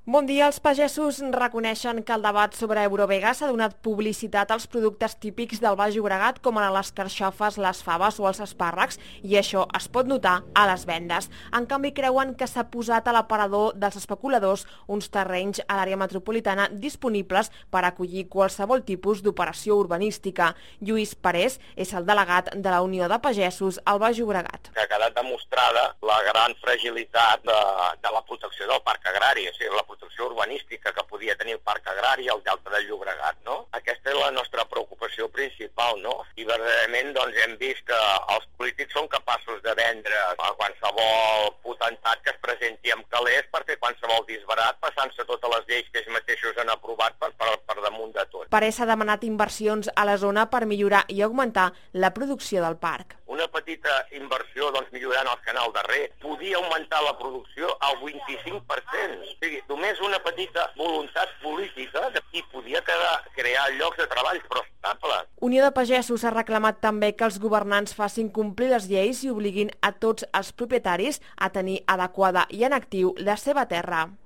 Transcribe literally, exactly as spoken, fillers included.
Bon dia. Els pagesos reconeixen que el debat sobre Eurovegas ha donat publicitat als productes típics del Baix Llobregat, com ara les carxofes, les faves o els espàrrecs, i això es pot notar a les vendes. En canvi, creuen que s'ha posat a l'aparador dels especuladors uns terrenys a l'àrea metropolitana disponibles per acollir qualsevol tipus d'operació urbanística. Lluís Parés és el delegat de la Unió de Pagesos al Baix Llobregat. Que ha quedat demostrada la gran fragilitat de, de la protecció del parc agrari, o sigui, la protecció urbanística que podia tenir el parc agrari al Delta del Llobregat, no? Aquesta és la nostra preocupació principal, no? I verdaderament doncs, hem vist que els polítics són capaços de vendre a qualsevol potentat que es presenti amb calés per fer qualsevol disbarat, passant-se totes les lleis que ells mateixos han aprovat per, per, per damunt de tot. Parés ha demanat inversions a la zona per millorar i augmentar la producció del parc. Una petita inversió doncs, millorant el canal darrer podia augmentar la producció al vint-i-cinc per cent. O sigui, només una petita voluntat política i podia quedar, crear llocs de treball però estables. Unió de Pagesos ha reclamat també que els governants facin complir les lleis i obliguin a tots els propietaris a tenir adequada i en actiu la seva terra.